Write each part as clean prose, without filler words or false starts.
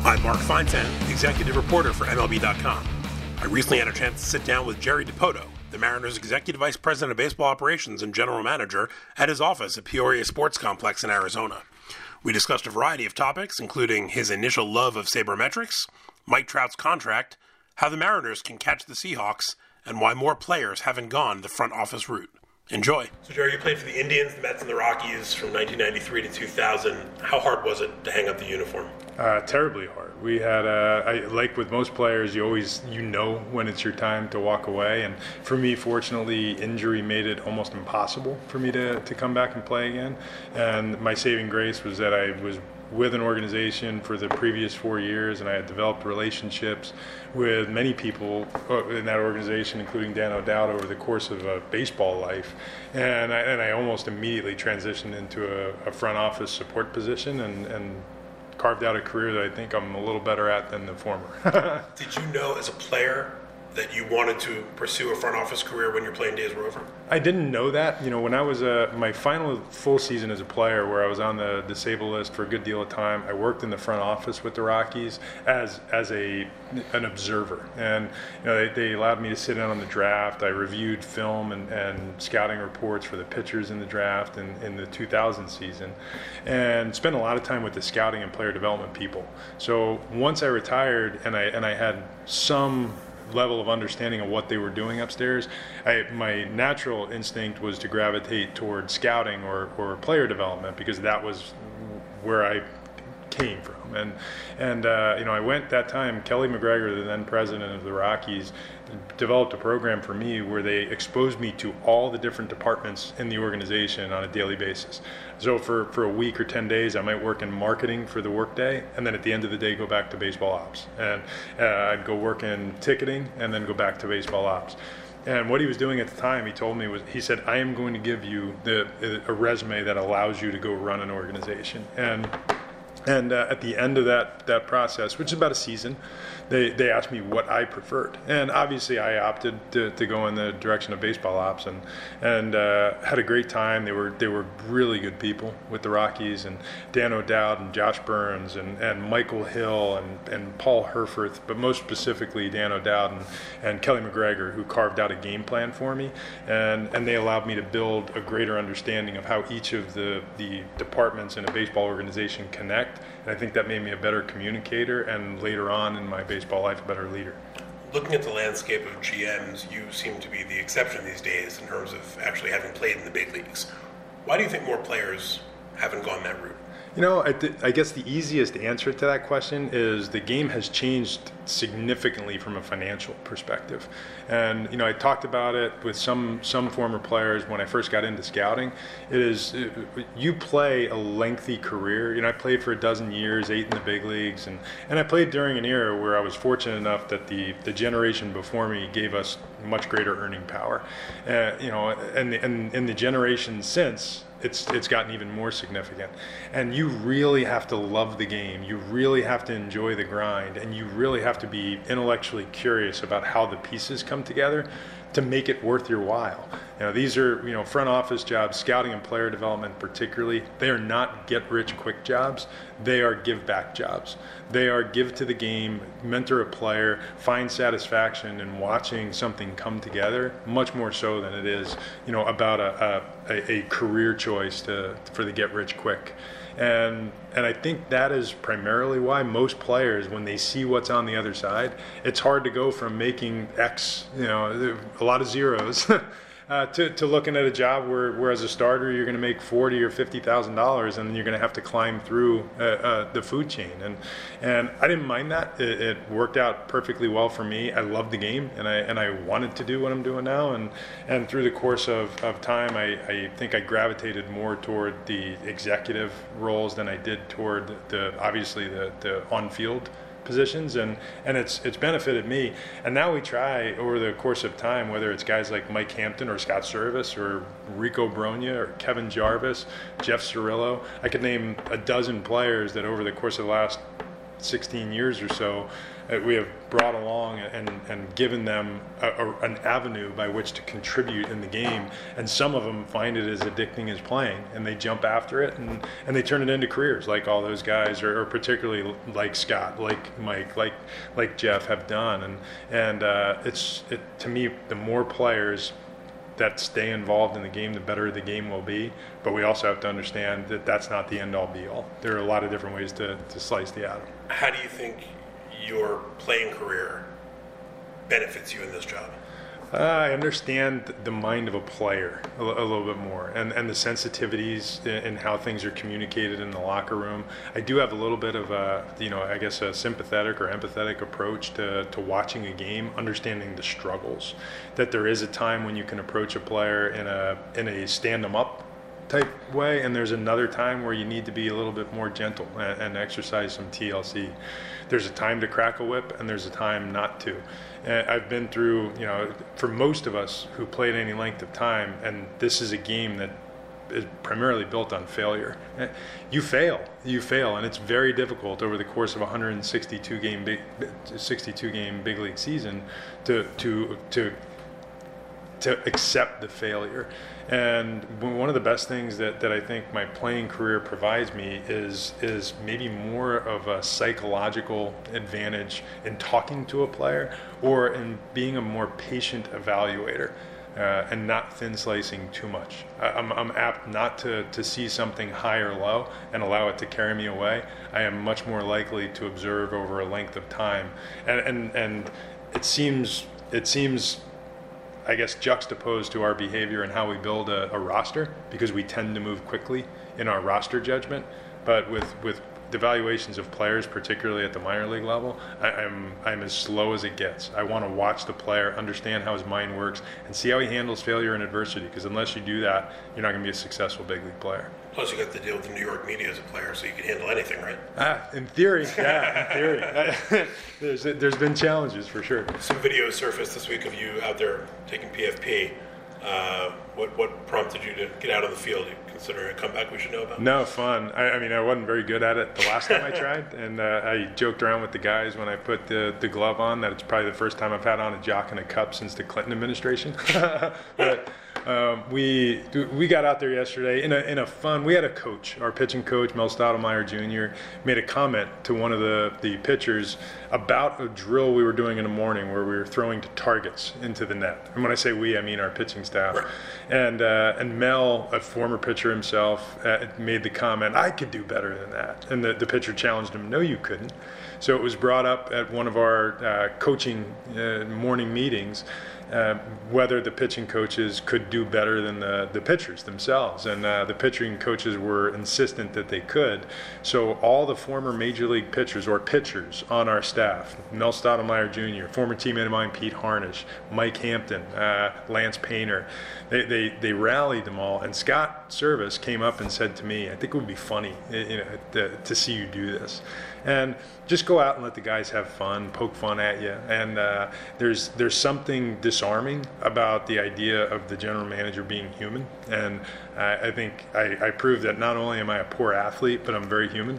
I'm Mark Feinstein, executive reporter for MLB.com. I recently had a chance to sit down with Jerry Dipoto, the Mariners' executive vice president of baseball operations and general manager, at his office at Peoria Sports Complex in Arizona. We discussed a variety of topics, including his initial love of sabermetrics, Mike Trout's contract, how the Mariners can catch the Seahawks, and why more players haven't gone the front office route. Enjoy. So, Jerry, you played for the Indians, the Mets, and the Rockies from 1993 to 2000. How hard was it to hang up the uniform? Terribly hard. We had, like with most players, you know when it's your time to walk away. And for me, fortunately, injury made it almost impossible for me to come back and play again. And my saving grace was that I was with an organization for the previous 4 years, and I had developed relationships with many people in that organization, including Dan O'Dowd, over the course of a baseball life. And I almost immediately transitioned into a front office support position and carved out a career that I think I'm a little better at than the former. Did you know as a player that you wanted to pursue a front office career when your playing days were over? I didn't know that. You know, when I was my final full season as a player, where I was on the disabled list for a good deal of time, I worked in the front office with the Rockies as an observer. And you know, they allowed me to sit in on the draft. I reviewed film and scouting reports for the pitchers in the draft in the 2000 season, and spent a lot of time with the scouting and player development people. So once I retired and I had some level of understanding of what they were doing upstairs, my natural instinct was to gravitate toward scouting or player development, because that was where I came from. And you know, I went that time. Kelly McGregor, the then president of the Rockies, developed a program for me where they exposed me to all the different departments in the organization on a daily basis. So for a week or 10 days, I might work in marketing for the workday, and then at the end of the day, go back to baseball ops. And I'd go work in ticketing and then go back to baseball ops. And what he was doing at the time, he told me, he said, I am going to give you a resume that allows you to go run an organization. And at the end of that process, which is about a season, they asked me what I preferred. And obviously I opted to go in the direction of baseball ops, and had a great time. They were really good people with the Rockies, and Dan O'Dowd and Josh Burns and Michael Hill and Paul Herfurth, but most specifically Dan O'Dowd and Kelly McGregor, who carved out a game plan for me. And they allowed me to build a greater understanding of how each of the departments in a baseball organization connect. And I think that made me a better communicator, and later on in my baseball life, a better leader. Looking at the landscape of GMs, you seem to be the exception these days in terms of actually having played in the big leagues. Why do you think more players haven't gone that route? You know, I guess the easiest answer to that question is the game has changed significantly from a financial perspective. And, you know, I talked about it with some former players when I first got into scouting. You play a lengthy career. You know, I played for a dozen years, 8 in the big leagues, and I played during an era where I was fortunate enough that the generation before me gave us much greater earning power. You know, and in the generation since, it's gotten even more significant. And you really have to love the game. You really have to enjoy the grind, and you really have to be intellectually curious about how the pieces come together to make it worth your while. You know, these are, you know, front office jobs, scouting and player development particularly. They are not get-rich-quick jobs. They are give-back jobs. They are give to the game, mentor a player, find satisfaction in watching something come together, much more so than it is, you know, about a career choice for the get-rich-quick. And I think that is primarily why most players, when they see what's on the other side, it's hard to go from making X, you know, a lot of zeros, to looking at a job where as a starter you're going to make $40,000 or $50,000, and then you're going to have to climb through the food chain. And I didn't mind that. It worked out perfectly well for me. I loved the game, and I wanted to do what I'm doing now. And through the course of time, I think I gravitated more toward the executive roles than I did toward the on-field positions, and it's benefited me. And now we try over the course of time, whether it's guys like Mike Hampton or Scott Service or Rico Brogna or Kevin Jarvis, Jeff Cirillo. I could name a dozen players that over the course of the last 16 years or so, we have brought along and given them an avenue by which to contribute in the game. And some of them find it as addicting as playing, and they jump after it, and they turn it into careers, like all those guys, or particularly like Scott, like Mike, like Jeff have done. And to me, the more players that stay involved in the game, the better the game will be. But we also have to understand that that's not the end-all be-all. There are a lot of different ways to slice the atom. How do you think your playing career benefits you in this job? I understand the mind of a player a little bit more, and the sensitivities in how things are communicated in the locker room. I do have a little bit of a sympathetic or empathetic approach to watching a game, understanding the struggles. That there is a time when you can approach a player in a stand 'em up type way, and there's another time where you need to be a little bit more gentle and exercise some TLC. There's a time to crack a whip, and there's a time not to. And I've been through, for most of us who played any length of time, and this is a game that is primarily built on failure. You fail, and it's very difficult over the course of a 162 game big league season to accept the failure. And one of the best things that I think my playing career provides me is maybe more of a psychological advantage in talking to a player, or in being a more patient evaluator, and not thin slicing too much. I'm apt not to see something high or low and allow it to carry me away. I am much more likely to observe over a length of time, and it seems I guess juxtaposed to our behavior and how we build a roster, because we tend to move quickly in our roster judgment. But with the evaluations of players, particularly at the minor league level, I'm as slow as it gets. I want to watch the player, understand how his mind works, and see how he handles failure and adversity, because unless you do that, you're not going to be a successful big league player. Plus, you got to deal with the New York media as a player, so you can handle anything, right? In theory, yeah, in theory. There's been challenges, for sure. Some videos surfaced this week of you out there taking PFP. What prompted you to get out of the field? You consider a comeback we should know about? No, fun. I mean, I wasn't very good at it the last time I tried, and I joked around with the guys when I put the glove on that it's probably the first time I've had on a jock and a cup since the Clinton administration. But we got out there yesterday in a fun. We had a coach, our pitching coach, Mel Stottlemyre Jr., made a comment to one of the pitchers about a drill we were doing in the morning where we were throwing to targets into the net. And when I say we, I mean our pitching staff. Right. And Mel, a former pitcher himself, made the comment, "I could do better than that." And the pitcher challenged him, "No, you couldn't." So it was brought up at one of our coaching morning meetings, whether the pitching coaches could do better than the pitchers themselves. And the pitching coaches were insistent that they could. So all the former major league pitchers on our staff, Mel Stottlemyre Jr., former teammate of mine, Pete Harnish, Mike Hampton, Lance Painter, they rallied them all. And Scott Service came up and said to me, "I think it would be funny to see you do this. And just go out and let the guys have fun, poke fun at you." And there's something disarming about the idea of the general manager being human. And I think I proved that not only am I a poor athlete, but I'm very human.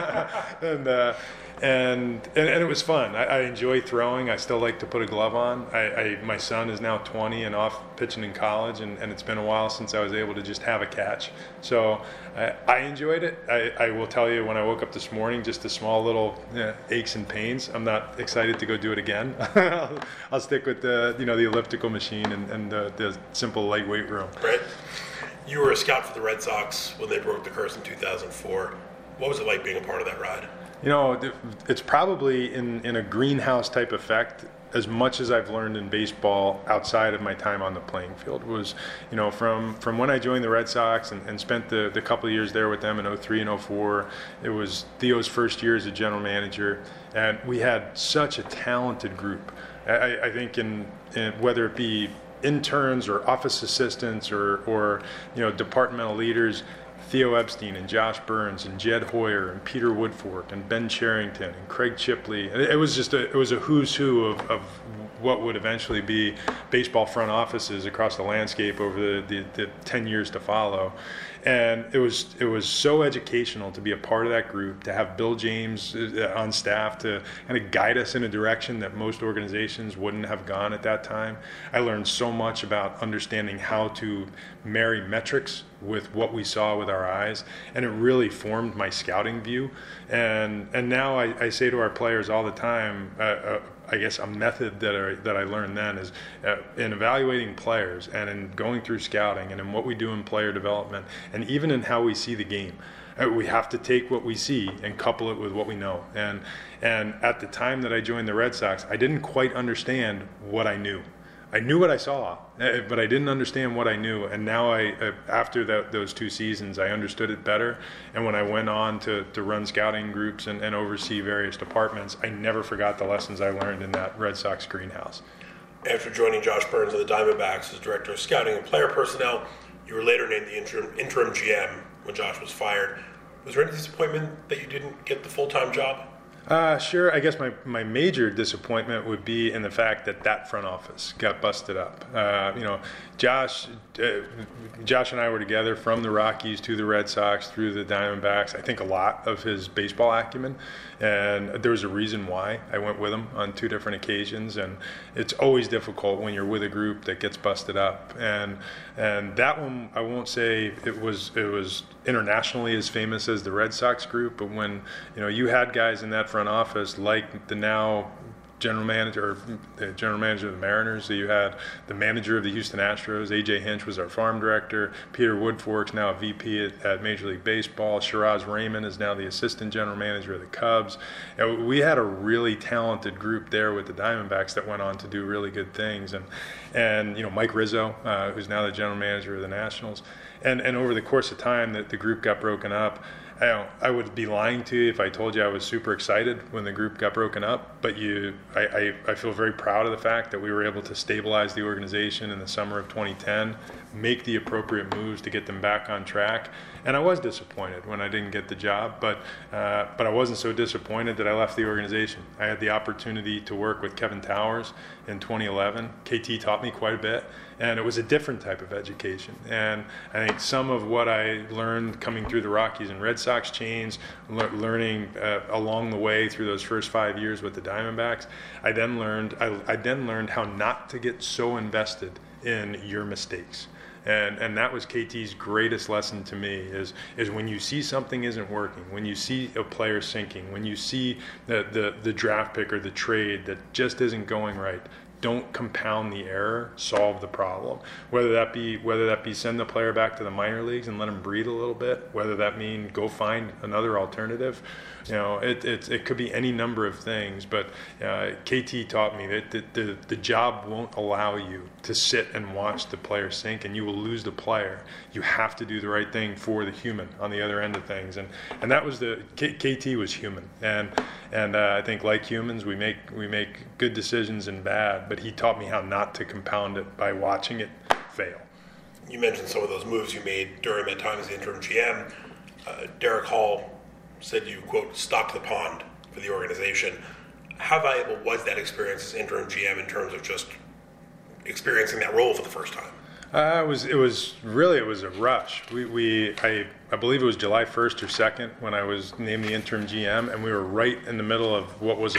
And it was fun. I enjoy throwing. I still like to put a glove on. My son is now 20 and off pitching in college, and it's been a while since I was able to just have a catch. So I enjoyed it. I will tell you, when I woke up this morning, just the small little aches and pains. I'm not excited to go do it again. I'll stick with the elliptical machine and the simple lightweight room. Right. You were a scout for the Red Sox when they broke the curse in 2004. What was it like being a part of that ride? It's probably in a greenhouse type effect. As much as I've learned in baseball outside of my time on the playing field was, from when I joined the Red Sox and spent the couple of years there with them in 03 and 04. It was Theo's first year as a general manager, and we had such a talented group. I think in whether it be interns or office assistants or departmental leaders, Theo Epstein and Josh Burns and Jed Hoyer and Peter Woodfork and Ben Cherington and Craig Chipley. It was a who's who of what would eventually be baseball front offices across the landscape over the 10 years to follow. And it was so educational to be a part of that group, to have Bill James on staff to kind of guide us in a direction that most organizations wouldn't have gone at that time. I learned so much about understanding how to marry metrics with what we saw with our eyes, and it really formed my scouting view. And now I say to our players all the time, I guess a method that I learned then is in evaluating players and in going through scouting and in what we do in player development and even in how we see the game. We have to take what we see and couple it with what we know. And at the time that I joined the Red Sox, I didn't quite understand what I knew. I knew what I saw, but I didn't understand what I knew. And now after those 2 seasons, I understood it better. And when I went on to run scouting groups and oversee various departments, I never forgot the lessons I learned in that Red Sox greenhouse. After joining Josh Byrnes of the Diamondbacks as director of scouting and player personnel, you were later named the interim GM when Josh was fired. Was there any disappointment that you didn't get the full-time job? Sure. I guess my major disappointment would be in the fact that front office got busted up. Josh and I were together from the Rockies to the Red Sox through the Diamondbacks. I think a lot of his baseball acumen, and there was a reason why I went with him on 2 different occasions. And it's always difficult when you're with a group that gets busted up. And that one, I won't say it was internationally as famous as the Red Sox group, but when you had guys in that front office like the now general manager of the Mariners, so you had the manager of the Houston Astros, A.J. Hinch was our farm director, Peter Woodfork's now a VP at Major League Baseball, Shiraz Raymond is now the assistant general manager of the Cubs. We had a really talented group there with the Diamondbacks that went on to do really good things, and Mike Rizzo, who's now the general manager of the Nationals, and over the course of time that the group got broken up. I would be lying to you if I told you I was super excited when the group got broken up, but I feel very proud of the fact that we were able to stabilize the organization in the summer of 2010, make the appropriate moves to get them back on track. And I was disappointed when I didn't get the job, but I wasn't so disappointed that I left the organization. I had the opportunity to work with Kevin Towers in 2011. KT taught me quite a bit, and it was a different type of education. And I think some of what I learned coming through the Rockies and Red Sox chains, learning along the way through those first 5 years with the Diamondbacks, I then learned how not to get so invested in your mistakes. And that was KT's greatest lesson to me is when you see something isn't working, when you see a player sinking, when you see the draft pick or the trade that just isn't going right, don't compound the error, solve the problem. Whether that be send the player back to the minor leagues and let him breathe a little bit, whether that mean go find another alternative. It could be any number of things, but KT taught me that the job won't allow you to sit and watch the player sink, and you will lose the player. You have to do the right thing for the human on the other end of things, and that was KT was human, and I think like humans we make good decisions and bad, but he taught me how not to compound it by watching it fail. You mentioned some of those moves you made during that time as the interim GM. Derek Hall said you, quote, stocked the pond for the organization. How valuable was that experience as interim GM in terms of just experiencing that role for the first time? It was a rush. I believe it was July 1st or 2nd when I was named the interim GM, and we were right in the middle of what was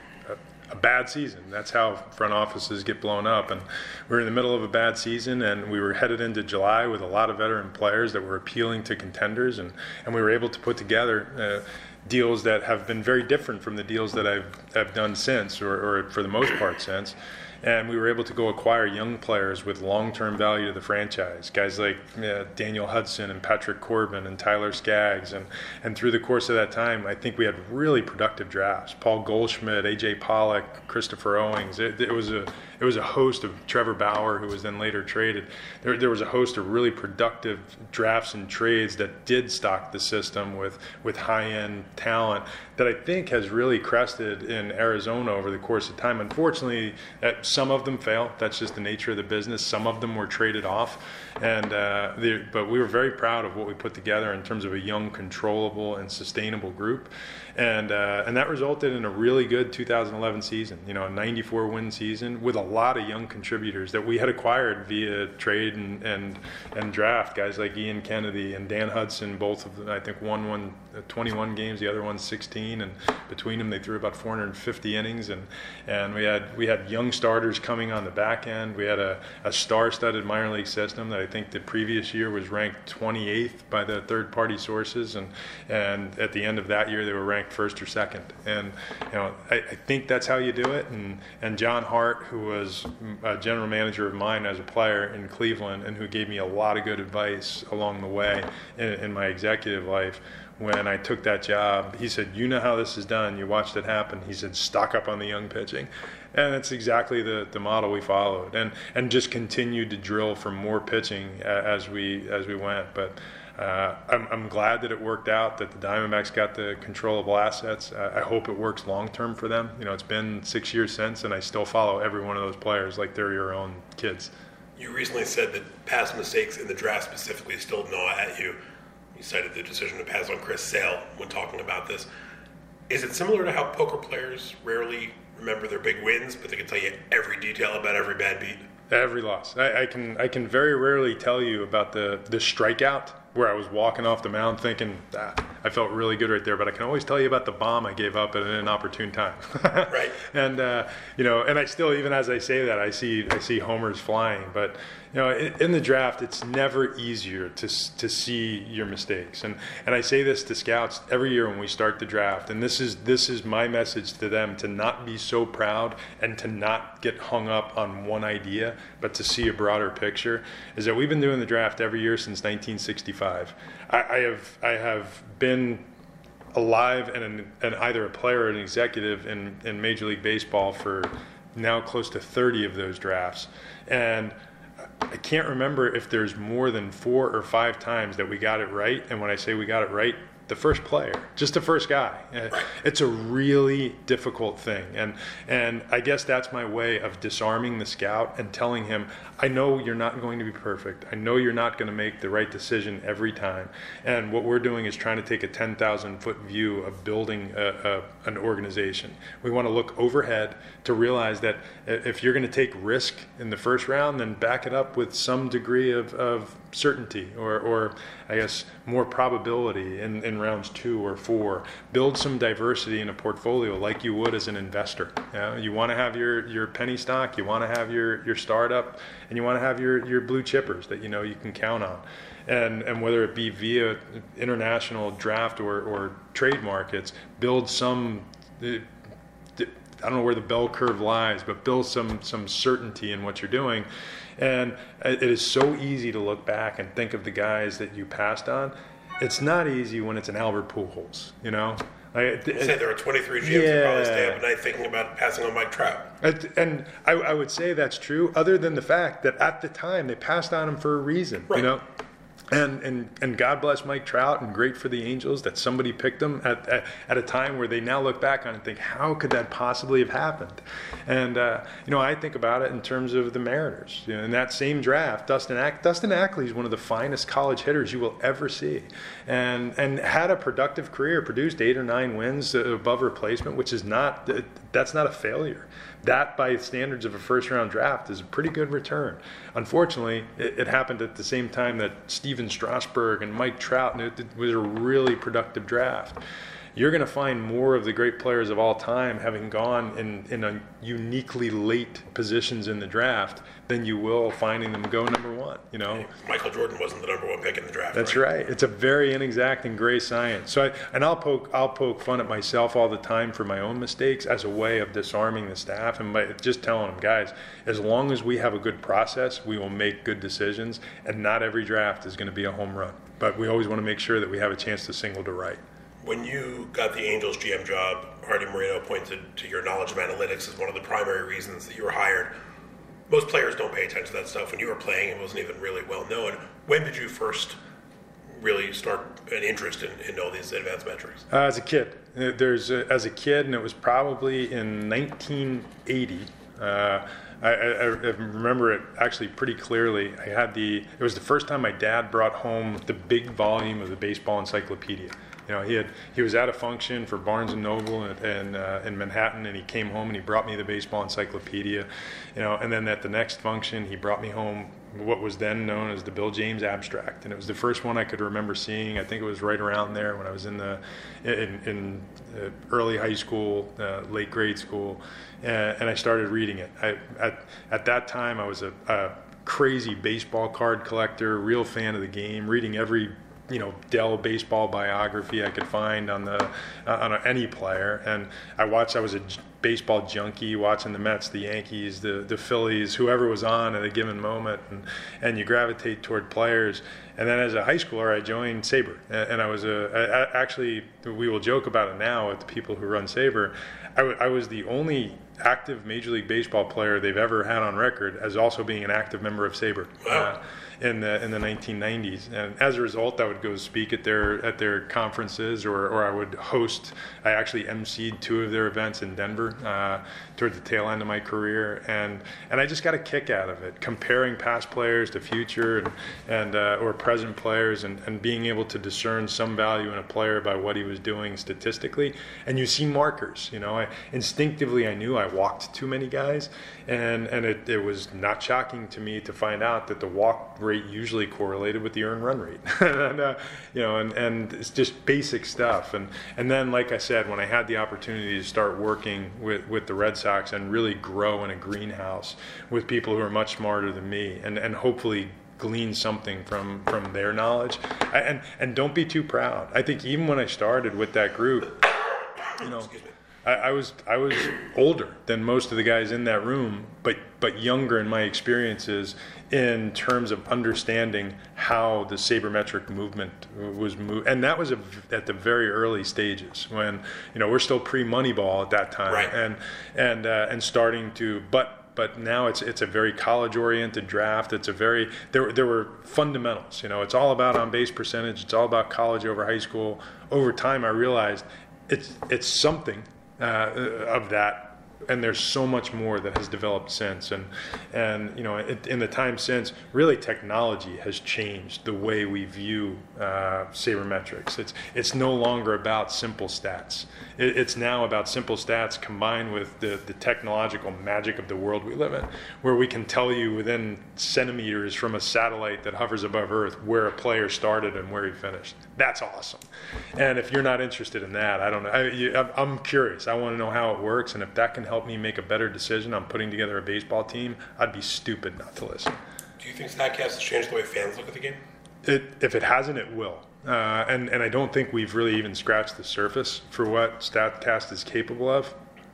a bad season. That's how front offices get blown up, and we were in the middle of a bad season, and we were headed into July with a lot of veteran players that were appealing to contenders, and we were able to put together deals that have been very different from the deals that I've done since, or for the most part since. And we were able to go acquire young players with long-term value to the franchise, guys like Daniel Hudson and Patrick Corbin and Tyler Skaggs. And through the course of that time, I think we had really productive drafts. Paul Goldschmidt, A.J. Pollock, Christopher Owings. It was it was a host of Trevor Bauer, who was then later traded. There was a host of really productive drafts and trades that did stock the system with high-end talent that I think has really crested in Arizona over the course of time. Unfortunately, some of them failed. That's just the nature of the business. Some of them were traded off, but we were very proud of what we put together in terms of a young, controllable, and sustainable group, and that resulted in a really good 2011 season. A 94-win season with a lot of young contributors that we had acquired via trade and draft. Guys like Ian Kennedy and Dan Hudson, both of them, I think one won 21 games, the other one 16, and between them they threw about 450 innings, and we had young starters coming on the back end. We had a star-studded minor league system that I think the previous year was ranked 28th by the third-party sources, and at the end of that year they were ranked first or second. And I think that's how you do it. And John Hart, who was a general manager of mine as a player in Cleveland, and who gave me a lot of good advice along the way in my executive life, when I took that job, he said, "You know how this is done. You watched it happen." He said, "Stock up on the young pitching." And it's exactly the model we followed, and just continued to drill for more pitching as we went. But I'm glad that it worked out, that the Diamondbacks got the controllable assets. I hope it works long term for them. It's been 6 years since, and I still follow every one of those players like they're your own kids. You recently said that past mistakes in the draft specifically still gnaw at you. You cited the decision to pass on Chris Sale when talking about this. Is it similar to how poker players rarely remember their big wins, but they can tell you every detail about every bad beat? Every loss. I can very rarely tell you about the strikeout where I was walking off the mound thinking, I felt really good right there, but I can always tell you about the bomb I gave up at an inopportune time. Right. And and I still, even as I say that, I see homers flying. But in the draft, it's never easier to see your mistakes. And I say this to scouts every year when we start the draft, and this is my message to them, to not be so proud and to not get hung up on one idea, but to see a broader picture, is that we've been doing the draft every year since 1965. I have been alive and either a player or an executive in Major League Baseball for now close to 30 of those drafts. And I can't remember if there's more than 4 or 5 times that we got it right. And when I say we got it right, the first player, just the first guy. It's a really difficult thing. And I guess that's my way of disarming the scout and telling him, I know you're not going to be perfect. I know you're not going to make the right decision every time. And what we're doing is trying to take a 10,000-foot view of building an organization. We want to look overhead to realize that if you're going to take risk in the first round, then back it up with some degree of certainty or I guess more probability in rounds 2 or 4. Build some diversity in a portfolio like you would as an investor. You want to have your penny stock, you want to have your startup, and you want to have your blue chippers that you can count on. And whether it be via international draft or trade markets, build some, I don't know where the bell curve lies, but build some certainty in what you're doing. And it is so easy to look back and think of the guys that you passed on. It's not easy when it's an Albert Pujols, Say there are 23 GMs who probably stay up at night thinking about passing on Mike Trout. And I would say that's true, other than the fact that at the time they passed on him for a reason, right. And God bless Mike Trout, and great for the Angels that somebody picked him at a time where they now look back on and think, how could that possibly have happened? And I think about it in terms of the Mariners. In that same draft, Dustin Ackley is one of the finest college hitters you will ever see, and had a productive career, produced 8 or 9 wins above replacement, which is that's not a failure. That, by standards of a first-round draft, is a pretty good return. Unfortunately, it happened at the same time that Steven Strasburg and Mike Trout, and it was a really productive draft. You're going to find more of the great players of all time having gone in a uniquely late positions in the draft than you will finding them go number 1. Michael Jordan wasn't the number 1 pick in the draft. That's right. It's a very inexact and gray science. So I'll poke fun at myself all the time for my own mistakes as a way of disarming the staff and just telling them, guys, as long as we have a good process, we will make good decisions, and not every draft is going to be a home run. But we always want to make sure that we have a chance to single to right. When you got the Angels GM job, Artie Moreno pointed to your knowledge of analytics as one of the primary reasons that you were hired. most players don't pay attention to that stuff. When you were playing, it wasn't even really well known. When did you first really start an interest in all these advanced metrics? As a kid. As a kid, and it was probably in 1980. I remember it actually pretty clearly. It was the first time my dad brought home the big volume of the baseball encyclopedia. You know, he was at a function for Barnes and Noble in Manhattan, and he came home and he brought me the baseball encyclopedia. You know, and then at the next function, he brought me home what was then known as the Bill James Abstract, and it was the first one I could remember seeing. I think it was right around there when I was in early high school, late grade school, and I started reading it. At that time, I was a crazy baseball card collector, real fan of the game, reading every Dell baseball biography I could find on any player, and I was a baseball junkie, watching the Mets, the Yankees, the Phillies, whoever was on at a given moment, and you gravitate toward players. And then as a high schooler, I joined SABR, and actually, we will joke about it now with the people who run SABR. I was the only active Major League Baseball player they've ever had on record as also being an active member of SABR. Wow. In the 1990s, and as a result, I would go speak at their conferences, or I would host. I actually emceed 2 of their events in Denver toward the tail end of my career, and I just got a kick out of it, comparing past players to future and or present players, and being able to discern some value in a player by what he was doing statistically. And you see markers. Instinctively I knew I walked too many guys, and it was not shocking to me to find out that the walk rate usually correlated with the earned run rate. and it's just basic stuff. And then, like I said, when I had the opportunity to start working with the Red Sox and really grow in a greenhouse with people who are much smarter than me, and hopefully glean something from their knowledge, and don't be too proud. I think even when I started with that group, I was older than most of the guys in that room, but younger in my experiences in terms of understanding how the sabermetric movement was moved, and that was at the very early stages when we're still pre-Moneyball at that time, right. and starting to but now it's a very college-oriented draft. There were fundamentals. It's all about on-base percentage. It's all about college over high school. Over time, I realized it's something of that, and there's so much more that has developed since. And in the time since, really technology has changed the way we view sabermetrics. It's no longer about simple stats. It's now about simple stats combined with the technological magic of the world we live in, where we can tell you within centimeters from a satellite that hovers above Earth where a player started and where he finished. That's awesome. And if you're not interested in that, I don't know. I'm curious. I want to know how it works, and if that can help me make a better decision on putting together a baseball team, I'd be stupid not to listen. Do you think StatCast has changed the way fans look at the game? If it hasn't, it will. And I don't think we've really even scratched the surface for what StatCast is capable of.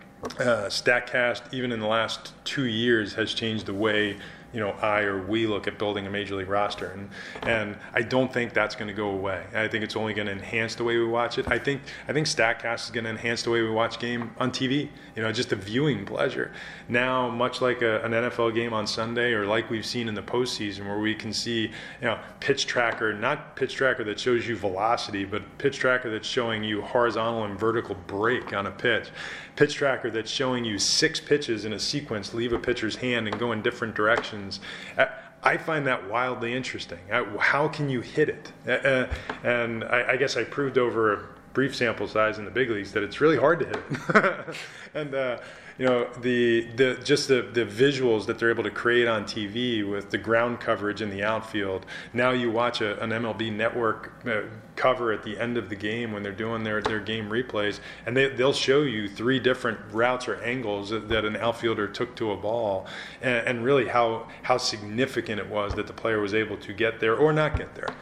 StatCast, even in the last 2 years, has changed the way we look at building a major league roster, and I don't think that's going to go away. I think it's only going to enhance the way we watch it. I think StatCast is going to enhance the way we watch game on TV. Just the viewing pleasure. Now, much like an NFL game on Sunday, or like we've seen in the postseason, where we can see pitch tracker, not pitch tracker that shows you velocity, but pitch tracker that's showing you horizontal and vertical break on a pitch. Pitch tracker that's showing you 6 pitches in a sequence leave a pitcher's hand and go in different directions. I find that wildly interesting. How can you hit it? And I guess I proved over a brief sample size in the big leagues that it's really hard to hit it. And the visuals that they're able to create on TV with the ground coverage in the outfield. Now you watch an MLB Network cover at the end of the game when they're doing their game replays, and they'll show you 3 different routes or angles that an outfielder took to a ball, and really how significant it was that the player was able to get there or not get there.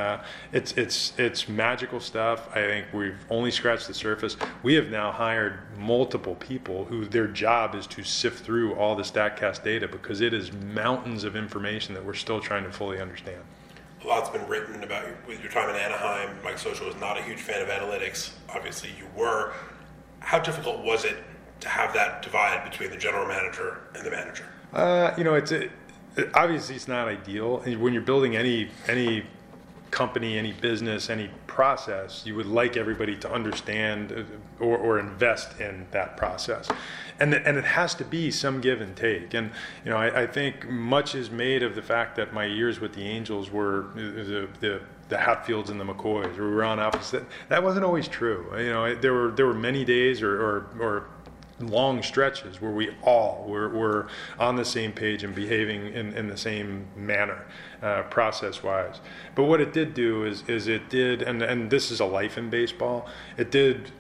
It's magical stuff. I think we've only scratched the surface. We have now hired multiple people who their job is to sift through all the StatCast data, because it is mountains of information that we're still trying to fully understand. A lot's been written about with your time in Anaheim. Mike Scioscia was not a huge fan of analytics. Obviously, you were. How difficult was it to have that divide between the general manager and the manager? Obviously it's not ideal. When you're building any company, any business, any process, you would like everybody to understand or invest in that process. And it has to be some give and take. And, I think much is made of the fact that my years with the Angels were the Hatfields and the McCoys, we were on opposite. That wasn't always true. There were many days or long stretches where we all were on the same page and behaving in the same manner, process-wise. But what it did do is it did, and this is a life in baseball, it did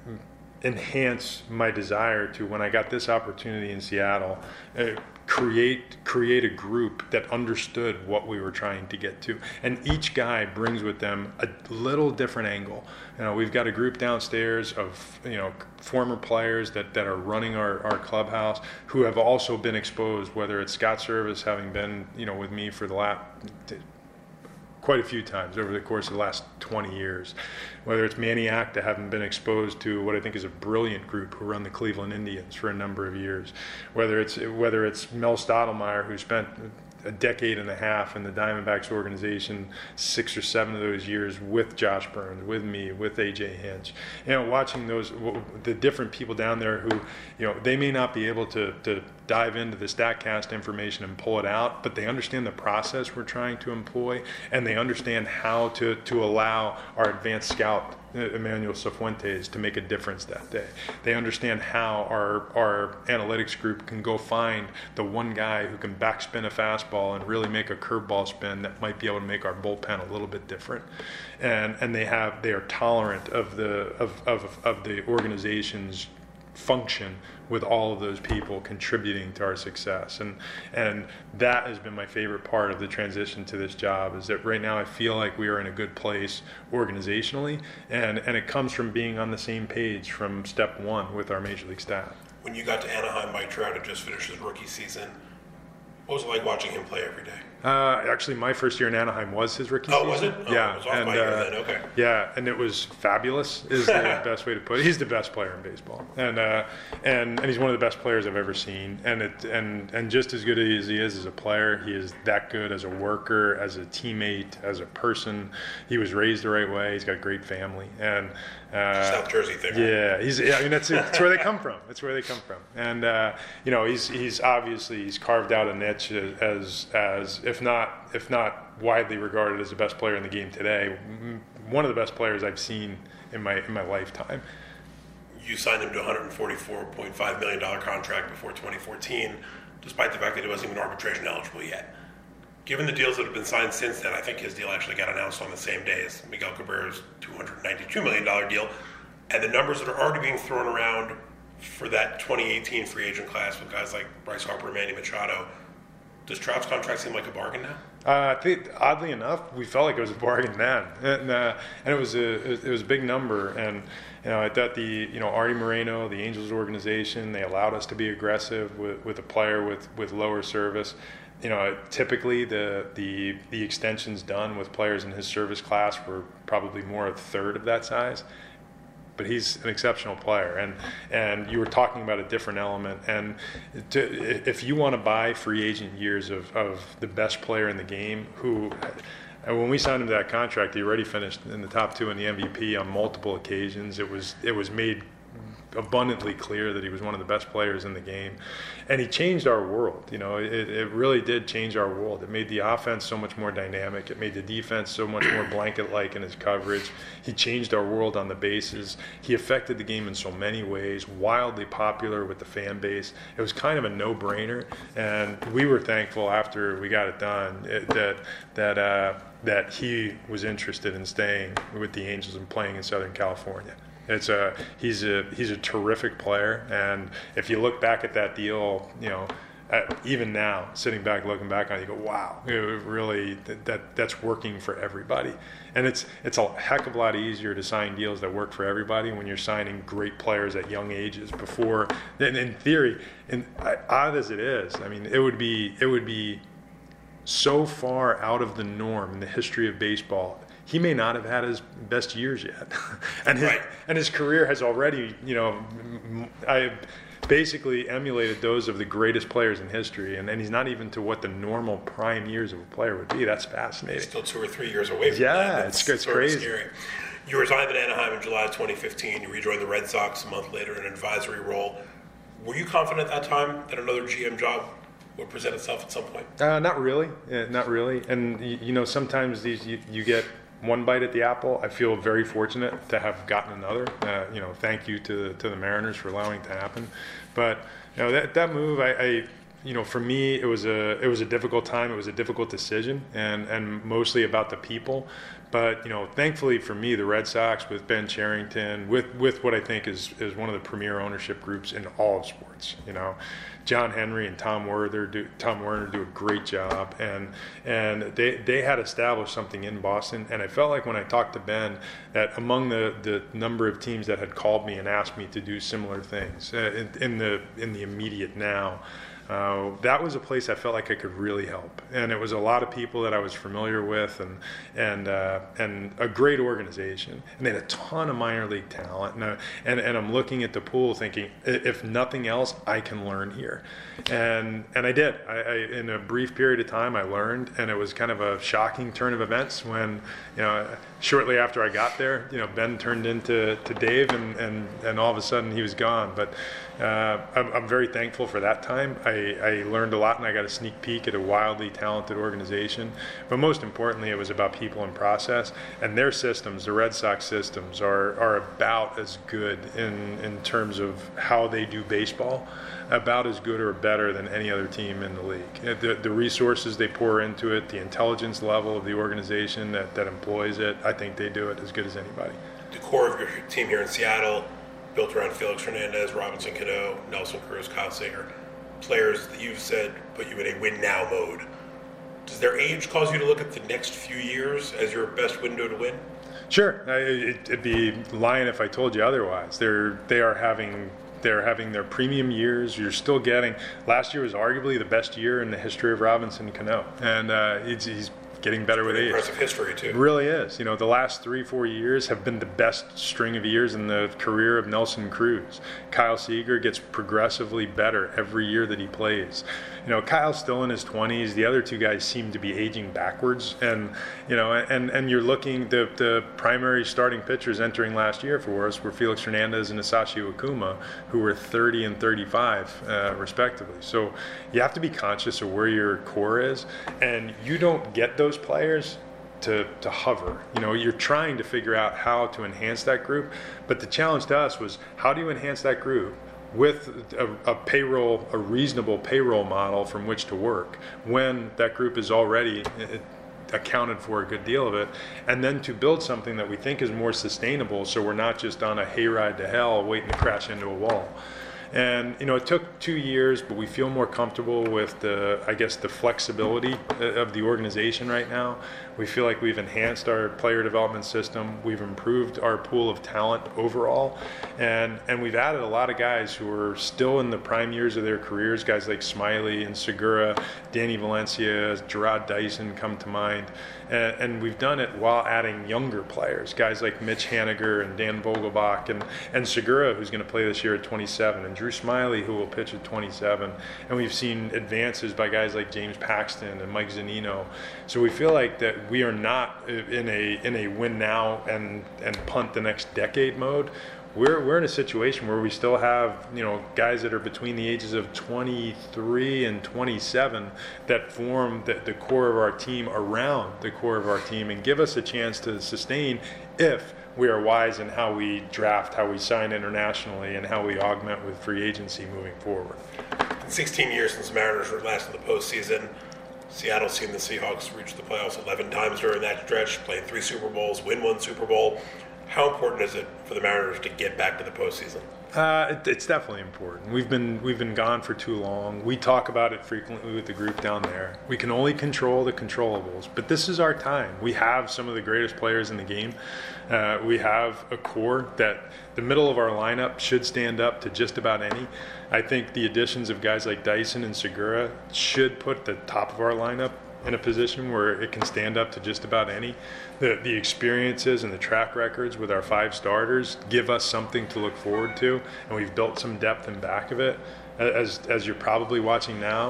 enhance my desire to, when I got this opportunity in Seattle, create a group that understood what we were trying to get to. And each guy brings with them a little different angle. We've got a group downstairs of former players that are running our clubhouse who have also been exposed, whether it's Scott Service having been with me for the last quite a few times over the course of the last 20 years, whether it's Manny Acta having been exposed to what I think is a brilliant group who run the Cleveland Indians for a number of years, whether it's Mel Stottlemyre, who spent a decade and a half in the Diamondbacks organization, 6 or 7 of those years with Josh Burns, with me, with AJ Hinch. Watching the different people down there who, they may not be able to dive into the StatCast information and pull it out, but they understand the process we're trying to employ, and they understand how to allow our advanced scout, Emmanuel Cifuentes, to make a difference that day. They understand how our analytics group can go find the one guy who can backspin a fastball and really make a curveball spin that might be able to make our bullpen a little bit different. And they are tolerant of the organization's function with all of those people contributing to our success. And that has been my favorite part of the transition to this job, is that right now I feel like we are in a good place organizationally, and it comes from being on the same page from step one with our major league staff. When you got to Anaheim, Mike Trout had just finished his rookie season. What was it like watching him play every day? Actually, my first year in Anaheim was his rookie season. Oh, was it? Yeah. It was off my year then, okay. Yeah, and it was fabulous is the best way to put it. He's the best player in baseball. And he's one of the best players I've ever seen. And just as good as he is as a player, he is that good as a worker, as a teammate, as a person. He was raised the right way. He's got a great family. And South Jersey thing. Yeah, that's where they come from. That's where they come from. And he's obviously carved out a niche as if not widely regarded as the best player in the game today, one of the best players I've seen in my lifetime. You signed him to a $144.5 million contract before 2014, despite the fact that he wasn't even arbitration eligible yet. Given the deals that have been signed since then, I think his deal actually got announced on the same day as Miguel Cabrera's $292 million deal, and the numbers that are already being thrown around for that 2018 free agent class with guys like Bryce Harper and Manny Machado. Does Trout's contract seem like a bargain now? I think, oddly enough, we felt like it was a bargain then, and it was a big number. And I thought Artie Moreno, the Angels organization, they allowed us to be aggressive with a player with lower service. Typically the extensions done with players in his service class were probably more a third of that size. But he's an exceptional player, and you were talking about a different element. And if you want to buy free agent years of the best player in the game, and when we signed him to that contract, he already finished in the top 2 in the MVP on multiple occasions. It was made abundantly clear that he was one of the best players in the game, and he changed our world. It really did change our world. It made the offense so much more dynamic. It made the defense so much more blanket-like in his coverage. He changed our world on the bases. He affected the game in so many ways, wildly popular with the fan base. It was kind of a no-brainer, and we were thankful after we got it done that he was interested in staying with the Angels and playing in Southern California. He's a terrific player, and if you look back at that deal, even now, looking back on it, you go, wow, it really that's working for everybody. And it's a heck of a lot easier to sign deals that work for everybody when you're signing great players at young ages. Before, in theory, and odd as it is, I mean, it would be so far out of the norm in the history of baseball. He may not have had his best years yet, and his career has already, basically emulated those of the greatest players in history, and he's not even to what the normal prime years of a player would be. That's fascinating. Still 2 or 3 years away from that. Yeah, it's crazy. Scary. You resigned at Anaheim in July of 2015. You rejoined the Red Sox a month later in an advisory role. Were you confident at that time that another GM job would present itself at some point? Not really. Not really. And, sometimes you get one bite at the apple. I feel very fortunate to have gotten another. Thank you to the Mariners for allowing it to happen. But that move, for me, it was a difficult time. It was a difficult decision, and mostly about the people. But thankfully for me, the Red Sox with Ben Cherington, with what I think is one of the premier ownership groups in all of sports. John Henry and Tom Werner do a great job, and they had established something in Boston. And I felt like when I talked to Ben that among the number of teams that had called me and asked me to do similar things in the immediate now. That was a place I felt like I could really help, and it was a lot of people that I was familiar with, and a great organization, and they had a ton of minor league talent, and I'm looking at the pool thinking, if nothing else, I can learn here, and I did. I in a brief period of time I learned, and it was kind of a shocking turn of events when shortly after I got there, Ben turned into Dave, and all of a sudden he was gone, but. I'm very thankful for that time. I learned a lot, and I got a sneak peek at a wildly talented organization. But most importantly, it was about people and process. And their systems, the Red Sox systems, are about as good in terms of how they do baseball, about as good or better than any other team in the league. The resources they pour into it, the intelligence level of the organization that employs it, I think they do it as good as anybody. The core of your team here in Seattle, built around Felix Hernandez, Robinson Cano, Nelson Cruz, Kyle Seager, players that you've said put you in a win-now mode. Does their age cause you to look at the next few years as your best window to win? Sure. It'd be lying if I told you otherwise. They're having their premium years. You're still getting. Last year was arguably the best year in the history of Robinson Cano, and he's getting better with age. Impressive history too. It really is. The last 3-4 years have been the best string of years in the career of Nelson Cruz. Kyle Seager gets progressively better every year that he plays. Kyle's still in his 20s. The other two guys seem to be aging backwards, and you're looking the primary starting pitchers entering last year for us were Felix Hernandez and Hisashi Okuma, who were 30 and 35 respectively. So you have to be conscious of where your core is, and you don't get those players to hover. You're trying to figure out how to enhance that group, but the challenge to us was, how do you enhance that group with a reasonable payroll model from which to work when that group is already accounted for a good deal of it, and then to build something that we think is more sustainable, so we're not just on a hayride to hell waiting to crash into a wall. And it took 2 years, but we feel more comfortable with the flexibility of the organization right now. We feel like we've enhanced our player development system. We've improved our pool of talent overall, and we've added a lot of guys who are still in the prime years of their careers. Guys like Smiley and Segura, Danny Valencia, Gerard Dyson come to mind. And we've done it while adding younger players, guys like Mitch Haniger and Dan Vogelbach, and Segura, who's going to play this year at 27, and Drew Smiley, who will pitch at 27. And we've seen advances by guys like James Paxton and Mike Zunino. So we feel like that we are not in a win now and punt the next decade mode. We're in a situation where we still have guys that are between the ages of 23 and 27 that form the core of our team around the core of our team and give us a chance to sustain if we are wise in how we draft, how we sign internationally, and how we augment with free agency moving forward. In 16 years since the Mariners were last in the postseason, Seattle's seen the Seahawks reach the playoffs 11 times during that stretch, playing 3 Super Bowls, win 1 Super Bowl. How important is it for the Mariners to get back to the postseason? It's definitely important. We've been gone for too long. We talk about it frequently with the group down there. We can only control the controllables, but this is our time. We have some of the greatest players in the game. We have a core that the middle of our lineup should stand up to just about any. I think the additions of guys like Dyson and Segura should put the top of our lineup in a position where it can stand up to just about any. The experiences and the track records with our 5 starters give us something to look forward to, and we've built some depth in back of it. As you're probably watching now,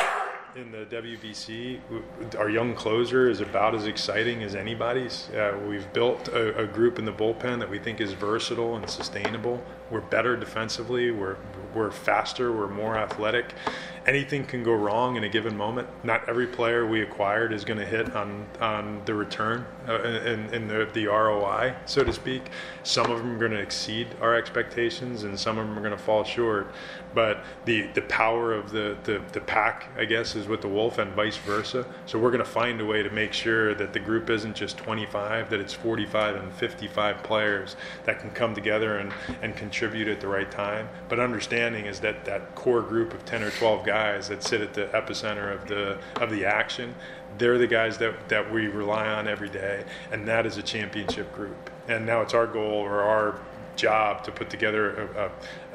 in the WBC, our young closer is about as exciting as anybody's. We've built a group in the bullpen that we think is versatile and sustainable. We're better defensively. We're faster. We're more athletic. Anything can go wrong in a given moment. Not every player we acquired is going to hit on the return in the ROI, so to speak. Some of them are going to exceed our expectations, and some of them are going to fall short. But the power of the pack, I guess, is with the Wolf and vice versa. So we're going to find a way to make sure that the group isn't just 25, that it's 45 and 55 players that can come together and contribute at the right time. But understanding is that core group of 10 or 12 guys that sit at the epicenter of the action, they're the guys that we rely on every day, and that is a championship group. And now it's our goal or our job to put together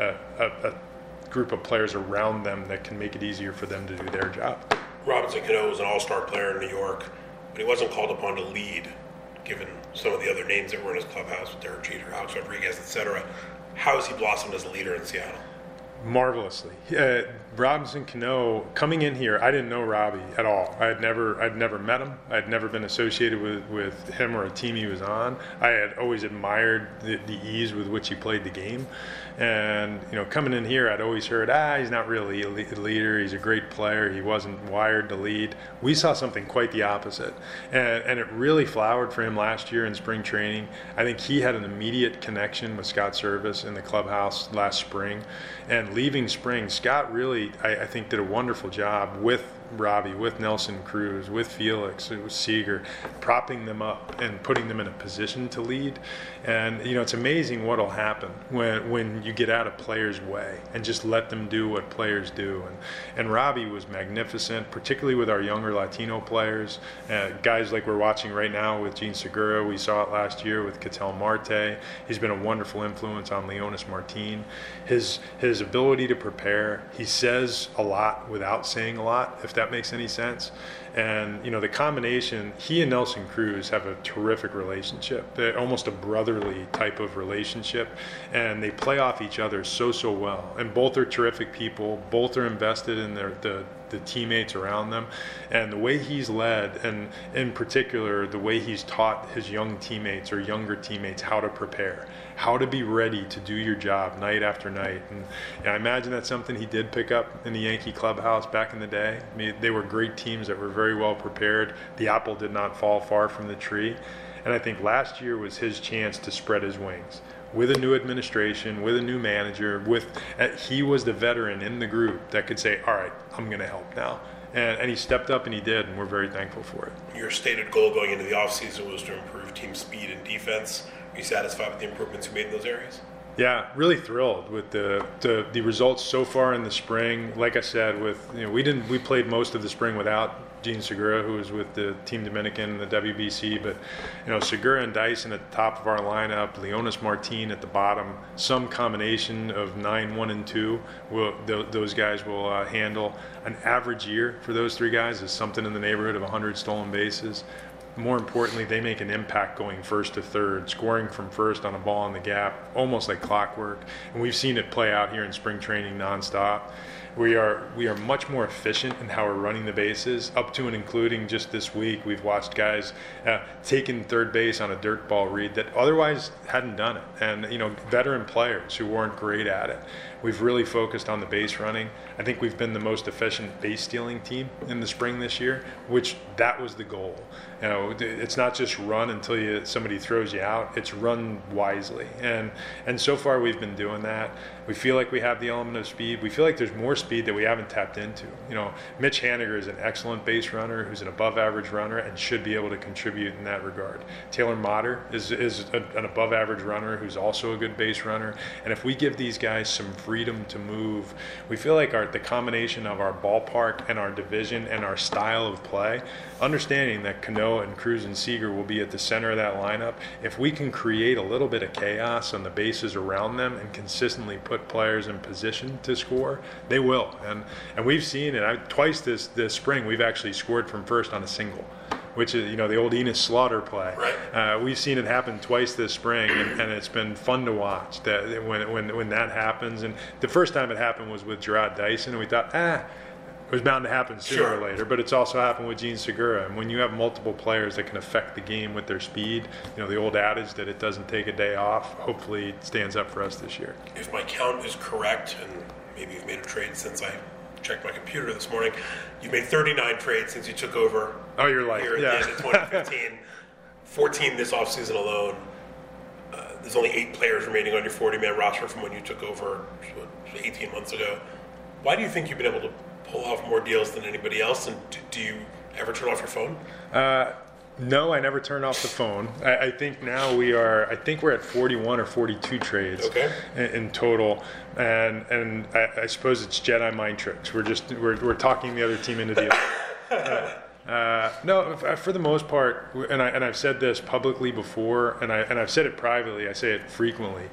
a group of players around them that can make it easier for them to do their job. Robinson Cano was an all-star player in New York, but he wasn't called upon to lead, given some of the other names that were in his clubhouse with Derek Jeter, Alex Rodriguez, etc. How has he blossomed as a leader in Seattle? Marvelously. Robinson Cano, coming in here, I didn't know Robbie at all. I'd never met him. I'd never been associated with him or a team he was on. I had always admired the ease with which he played the game. And, coming in here, I'd always heard, he's not really a leader. He's a great player. He wasn't wired to lead. We saw something quite the opposite. And it really flowered for him last year in spring training. I think he had an immediate connection with Scott Servais in the clubhouse last spring. And leaving spring, Scott really, I think, did a wonderful job with Robbie, with Nelson Cruz, with Felix, with Seager, propping them up and putting them in a position to lead. And, it's amazing what will happen when you get out of players' way and just let them do what players do. And Robbie was magnificent, particularly with our younger Latino players. Guys like we're watching right now with Jean Segura. We saw it last year with Ketel Marte. He's been a wonderful influence on Leonis Martin. His ability to prepare, he says a lot without saying a lot, if that makes any sense. And, the combination, he and Nelson Cruz have a terrific relationship. They're almost a brotherly type of relationship, and they play off each other so well. And both are terrific people. Both are invested in the teammates around them. And the way he's led, and in particular, the way he's taught his young teammates or younger teammates how to prepare, how to be ready to do your job night after night. And I imagine that's something he did pick up in the Yankee clubhouse back in the day. I mean, they were great teams that were very well prepared. The apple did not fall far from the tree. And I think last year was his chance to spread his wings. With a new administration, with a new manager, he was the veteran in the group that could say, all right, I'm going to help now. And he stepped up, and he did, and we're very thankful for it. Your stated goal going into the offseason was to improve team speed and defense. Are you satisfied with the improvements you made in those areas? Yeah, really thrilled with the results so far in the spring. Like I said, we played most of the spring without Jean Segura, who was with the Team Dominican in the WBC, but Segura and Dyson at the top of our lineup, Leonis Martin at the bottom, some combination of 9, 1, and 2. Those guys will handle. An average year for those 3 guys is something in the neighborhood of 100 stolen bases. More importantly, they make an impact going first to third, scoring from first on a ball in the gap, almost like clockwork. And we've seen it play out here in spring training nonstop. We are much more efficient in how we're running the bases, up to and including just this week. We've watched guys taking third base on a dirt ball read that otherwise hadn't done it. And, veteran players who weren't great at it. We've really focused on the base running. I think we've been the most efficient base stealing team in the spring this year, which that was the goal. It's not just run until somebody throws you out. It's run wisely. And so far we've been doing that. We feel like we have the element of speed. We feel like there's more speed that we haven't tapped into. Mitch Haniger is an excellent base runner who's an above average runner and should be able to contribute in that regard. Taylor Motter is an above average runner who's also a good base runner. And if we give these guys some freedom to move, we feel like the combination of our ballpark and our division and our style of play, understanding that Cano and and Cruz and Seager will be at the center of that lineup. If we can create a little bit of chaos on the bases around them and consistently put players in position to score, they will. And we've seen it. Twice this spring, we've actually scored from first on a single, which is, the old Enos Slaughter play. Right. We've seen it happen twice this spring, and it's been fun to watch that when that happens. And the first time it happened was with Jarrod Dyson, and we thought, it was bound to happen sooner or later. But it's also happened with Jean Segura. And when you have multiple players that can affect the game with their speed, the old adage that it doesn't take a day off, hopefully it stands up for us this year. If my count is correct, and maybe you've made a trade since I checked my computer this morning, you've made 39 trades since you took over. Oh, you're like, here at the end of 2015. 14 this offseason alone. There's only 8 players remaining on your 40-man roster from when you took over 18 months ago. Why do you think you've been able to pull off more deals than anybody else, and do you ever turn off your phone? No, I never turn off the phone. I think now we're at 41 or 42 trades in total, and I suppose it's Jedi mind tricks. We're talking the other team into deals. No, for the most part, and I've said this publicly before, and I've said it privately. I say it frequently.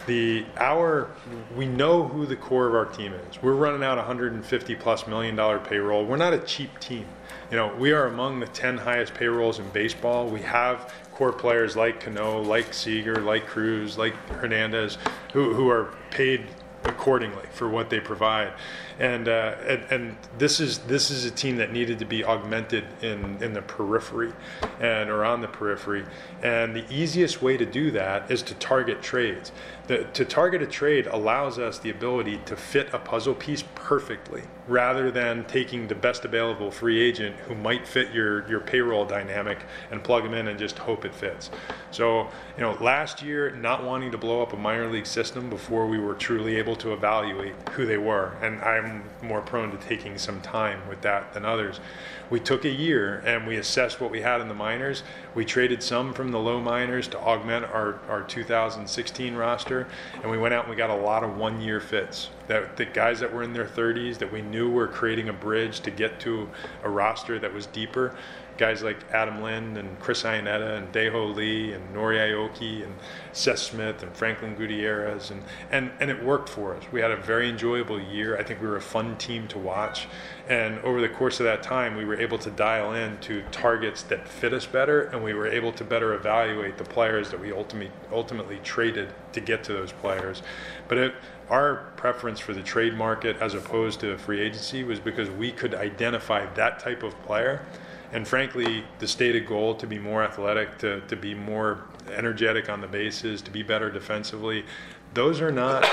We know who the core of our team is. We're running out $150+ million payroll. We're not a cheap team. We are among the 10 highest payrolls in baseball. We have core players like Cano, like Seager, like Cruz, like Hernandez, who are paid accordingly for what they provide, and this is a team that needed to be augmented in the periphery or on the periphery, and the easiest way to do that is to target trades. To target a trade allows us the ability to fit a puzzle piece perfectly, rather than taking the best available free agent who might fit your payroll dynamic and plug them in and just hope it fits. So, last year, not wanting to blow up a minor league system before we were truly able to evaluate who they were, and I'm more prone to taking some time with that than others. We took a year and we assessed what we had in the minors. We traded some from the low minors to augment our 2016 roster, and we went out and we got a lot of one-year fits. The guys that were in their 30s that we knew were creating a bridge to get to a roster that was deeper. Guys like Adam Lind and Chris Iannetta and Daeho Lee and Nori Aoki and Seth Smith and Franklin Gutierrez, and it worked for us. We had a very enjoyable year. I think we were a fun team to watch, and over the course of that time we were able to dial in to targets that fit us better, and we were able to better evaluate the players that we ultimately traded to get to those players. But our preference for the trade market as opposed to free agency was because we could identify that type of player. And frankly, the stated goal to be more athletic, to be more energetic on the bases, to be better defensively, those are not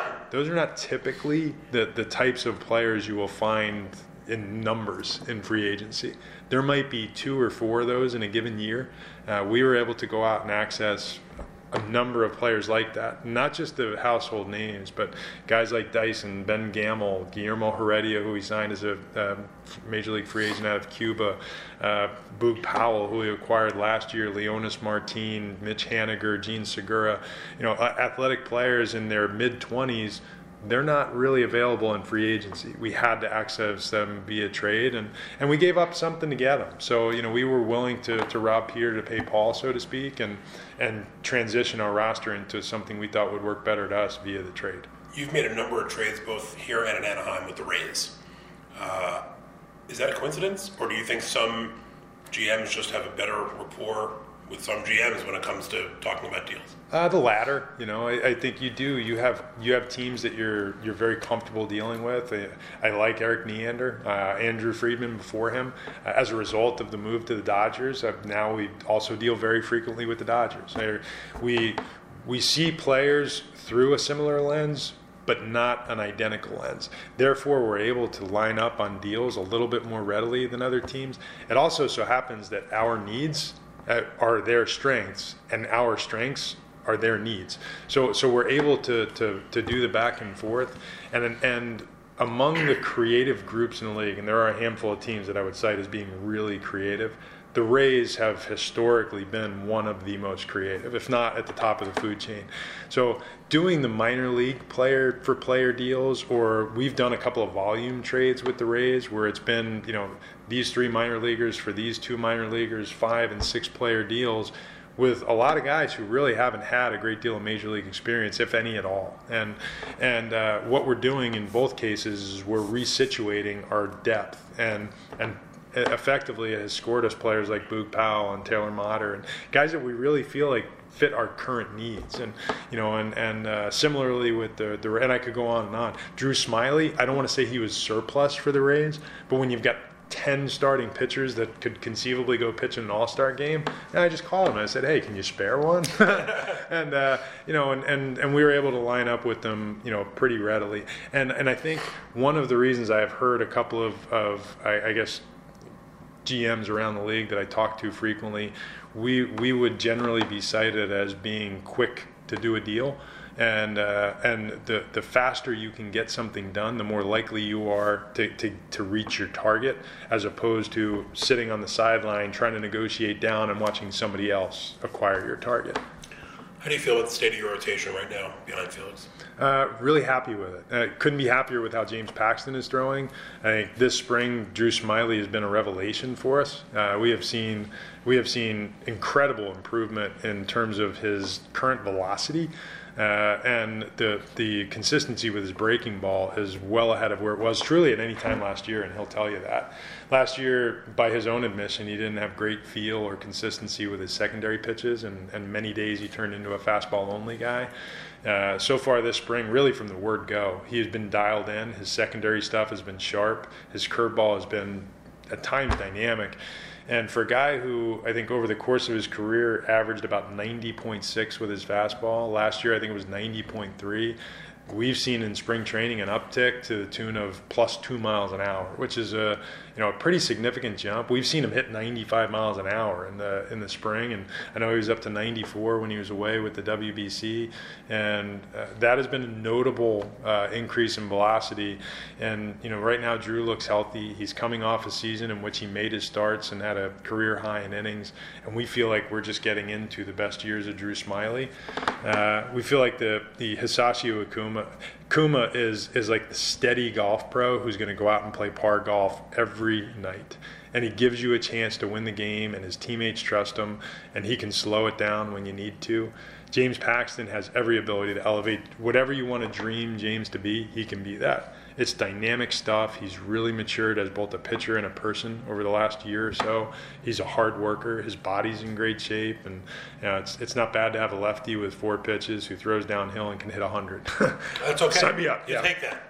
typically the types of players you will find in numbers in free agency. There might be 2 or 4 of those in a given year. We were able to go out and access a number of players like that, not just the household names, but guys like Dyson, Ben Gamel, Guillermo Heredia, who he signed as a major league free agent out of Cuba, Boog Powell, who we acquired last year, Leonis Martin, Mitch Haniger, Jean Segura, athletic players in their mid-20s. They're not really available in free agency. We had to access them via trade, and we gave up something to get them. So, we were willing to rob Peter to pay Paul, so to speak, and transition our roster into something we thought would work better to us via the trade. You've made a number of trades both here and in Anaheim with the Rays. Is that a coincidence, or do you think some GMs just have a better rapport with some GMs when it comes to talking about deals? The latter. I think you do. You have teams that you're very comfortable dealing with. I like Eric Neander, Andrew Friedman before him. As a result of the move to the Dodgers, now we also deal very frequently with the Dodgers. We see players through a similar lens, but not an identical lens. Therefore, we're able to line up on deals a little bit more readily than other teams. It also so happens that our needs are their strengths, and our strengths are their needs. So we're able to do the back and forth, and among the creative groups in the league, and there are a handful of teams that I would cite as being really creative, the Rays have historically been one of the most creative, if not at the top of the food chain. So doing the minor league player for player deals, or we've done a couple of volume trades with the Rays where it's been, these 3 minor leaguers for these 2 minor leaguers, 5 and 6 player deals with a lot of guys who really haven't had a great deal of major league experience, if any at all. And what we're doing in both cases is we're resituating our depth and effectively it has scored us players like Boog Powell and Taylor Motter and guys that we really feel like fit our current needs. And similarly with the and I could go on and on. Drew Smyly, I don't want to say he was surplus for the Rays, but when you've got 10 starting pitchers that could conceivably go pitch in an all-star game, and I just called him and I said, hey, can you spare one? and we were able to line up with them, pretty readily. And I think one of the reasons I have heard a couple of I guess GMs around the league that I talk to frequently, we would generally be cited as being quick to do a deal, and the faster you can get something done, the more likely you are to reach your target, as opposed to sitting on the sideline trying to negotiate down and watching somebody else acquire your target. How do you feel about the state of your rotation right now behind Felix? Really happy with it. Couldn't be happier with how James Paxton is throwing. I think this spring, Drew Smyly has been a revelation for us. We have seen incredible improvement in terms of his current velocity. And the consistency with his breaking ball is well ahead of where it was truly at any time last year, and he'll tell you that. Last year, by his own admission, he didn't have great feel or consistency with his secondary pitches, and many days he turned into a fastball-only guy. So far this spring, really from the word go, he has been dialed in. His secondary stuff has been sharp. His curveball has been at times dynamic. And for a guy who I think over the course of his career averaged about 90.6 with his fastball, last year I think it was 90.3, we've seen in spring training an uptick to the tune of plus 2 miles an hour, which is a pretty significant jump. We've seen him hit 95 miles an hour in the spring, and I know he was up to 94 when he was away with the WBC, and that has been a notable increase in velocity. And right now Drew looks healthy. He's coming off a season in which he made his starts and had a career high in innings, and we feel like we're just getting into the best years of Drew Smyly. We feel like the Hisashio Kuma is like the steady golf pro who's going to go out and play par golf every night. And he gives you a chance to win the game, and his teammates trust him, and he can slow it down when you need to. James Paxton has every ability to elevate whatever you want to dream James to be, he can be that. It's dynamic stuff. He's really matured as both a pitcher and a person over the last year or so. He's a hard worker. His body's in great shape, and it's not bad to have a lefty with 4 pitches who throws downhill and can hit 100. That's okay. Sign me up. You take that.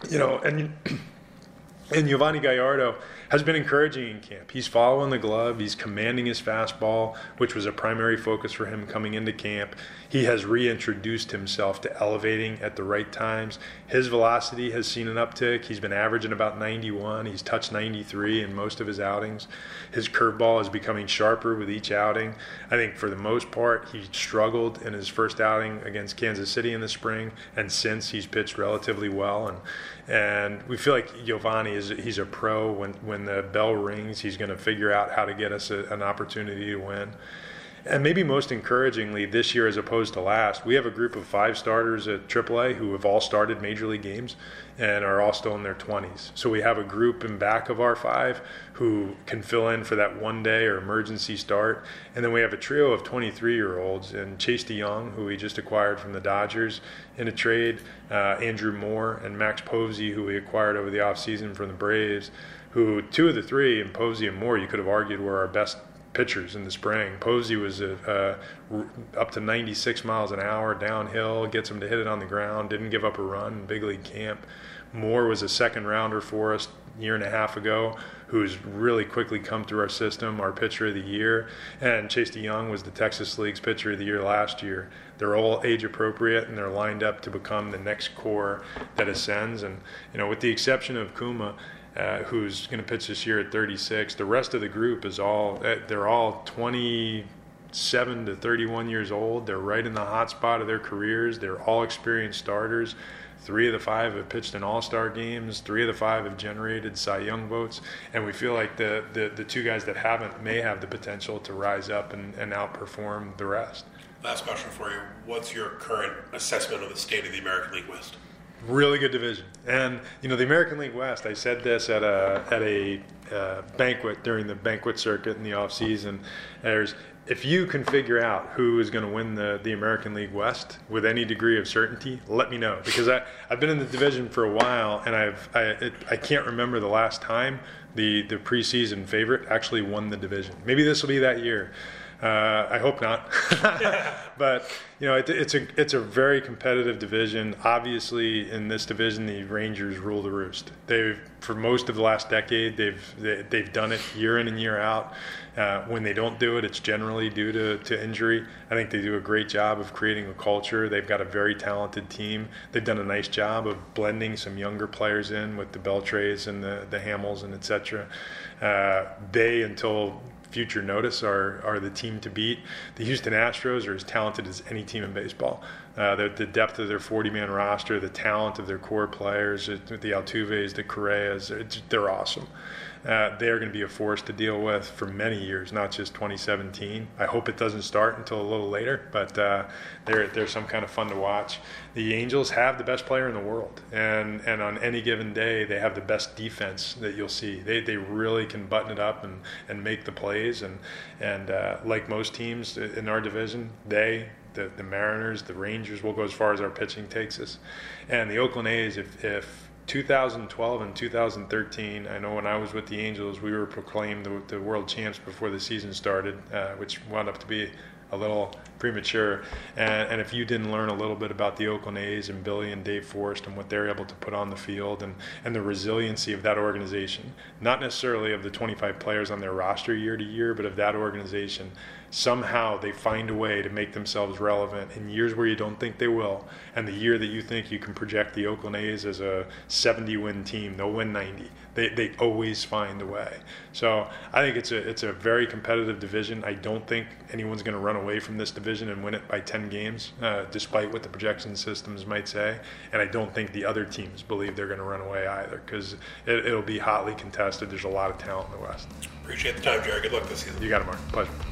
And Giovanni Gallardo has been encouraging in camp. He's following the glove. He's commanding his fastball, which was a primary focus for him coming into camp. He has reintroduced himself to elevating at the right times. His velocity has seen an uptick. He's been averaging about 91. He's touched 93 in most of his outings. His curveball is becoming sharper with each outing. I think for the most part, he struggled in his first outing against Kansas City in the spring, and since he's pitched relatively well. And we feel like Giovanni he's a pro. When the bell rings, he's going to figure out how to get us an opportunity to win. And maybe most encouragingly, this year as opposed to last, we have a group of 5 starters at AAA who have all started Major League games and are all still in their 20s. So we have a group in back of our 5 who can fill in for that one-day or emergency start. And then we have a trio of 23-year-olds, and Chase DeYoung, who we just acquired from the Dodgers in a trade, Andrew Moore, and Max Posey, who we acquired over the offseason from the Braves, who 2 of the 3, and Posey and Moore, you could have argued were our best pitchers in the spring. Posey was up to 96 miles an hour downhill, gets him to hit it on the ground, didn't give up a run in big league camp. Moore was a second rounder for us a year and a half ago, who's really quickly come through our system, our pitcher of the year. And Chase DeYoung was the Texas League's pitcher of the year last year. They're all age appropriate, and they're lined up to become the next core that ascends. And with the exception of Kuma, who's going to pitch this year at 36. The rest of the group is they're all 20, 7 to 31 years old. They're right in the hot spot of their careers. They're all experienced starters. 3 of the 5 have pitched in all-star games. 3 of the 5 have generated Cy Young votes. And we feel like the 2 guys that haven't may have the potential to rise up and outperform the rest. Last question for you. What's your current assessment of the state of the American League West? Really good division. And, the American League West, I said this at a banquet during the banquet circuit in the offseason. If you can figure out who is going to win the American League West with any degree of certainty, let me know. Because I've been in the division for a while, and I can't remember the last time the preseason favorite actually won the division. Maybe this will be that year. I hope not. But, it's a very competitive division. Obviously, in this division, the Rangers rule the roost. For most of the last decade, they've done it year in and year out. When they don't do it, it's generally due to injury. I think they do a great job of creating a culture. They've got a very talented team. They've done a nice job of blending some younger players in with the Beltres and the Hamels and et cetera. They, until future notice, are the team to beat. The Houston Astros are as talented as any team in baseball. The depth of their 40-man roster, the talent of their core players, the Altuves, the Correas, they're awesome. They're going to be a force to deal with for many years, not just 2017. I hope it doesn't start until a little later, but they're some kind of fun to watch. The Angels have the best player in the world, and on any given day, they have the best defense that you'll see. They really can button it up and make the plays, and like most teams in our division, the Mariners, the Rangers will go as far as our pitching takes us. And the Oakland A's, if 2012 and 2013, I know when I was with the Angels, we were proclaimed the world champs before the season started, which wound up to be a little premature. And if you didn't learn a little bit about the Oakland A's and Billy and Dave Forst and what they're able to put on the field and the resiliency of that organization, not necessarily of the 25 players on their roster year to year, but of that organization, somehow they find a way to make themselves relevant in years where you don't think they will, and the year that you think you can project the Oakland A's as a 70-win team, they'll win 90. They always find a way. So I think it's a very competitive division. I don't think anyone's going to run away from this division and win it by 10 games, despite what the projection systems might say. And I don't think the other teams believe they're going to run away either, because it'll be hotly contested. There's a lot of talent in the West. Appreciate the time, Jerry. Good luck this season. You got it, Mark. Pleasure.